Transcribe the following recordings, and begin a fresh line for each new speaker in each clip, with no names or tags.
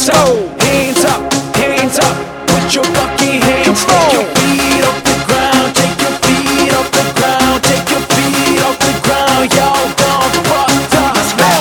Let's go. Hands up, put your fucking hands up. Take your feet off the ground, take your feet off the ground, take your feet off the ground. Y'all gone fucked up. Let's go.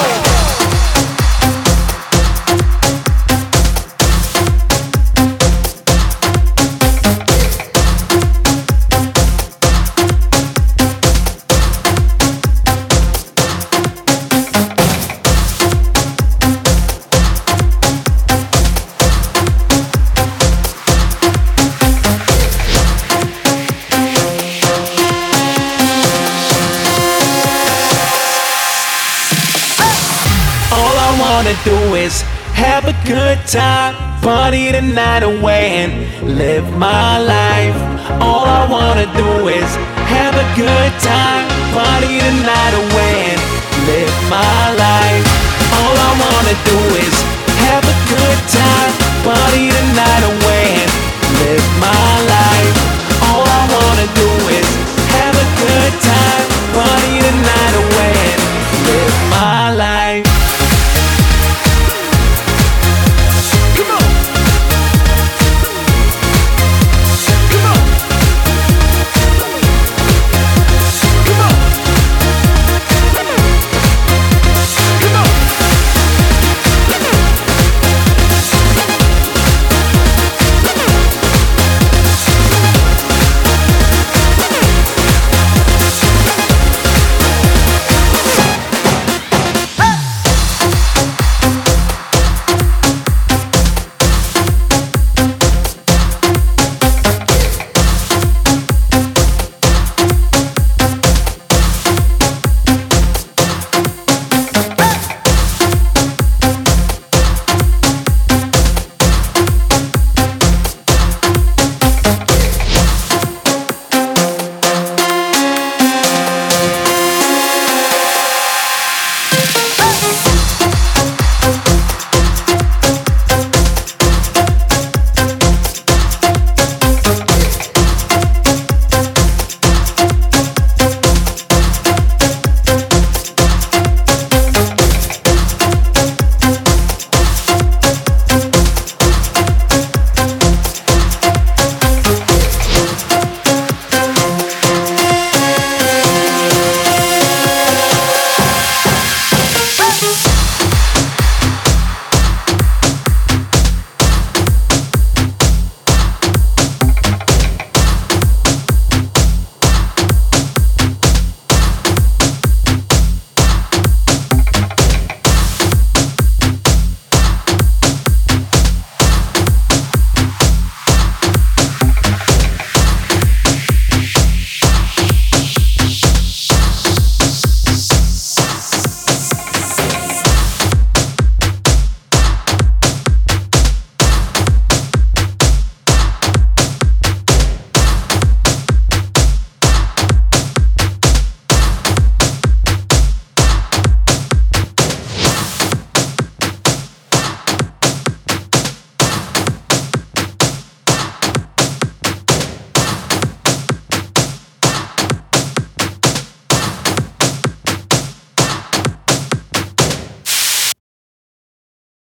All I wanna do is have a good time, party the night away and live my life. All I wanna do is have a good time, party the night away and live my life. All I wanna do is have a good time, party the night away and live my life. All I wanna do is have a good time, party the night away and live my life.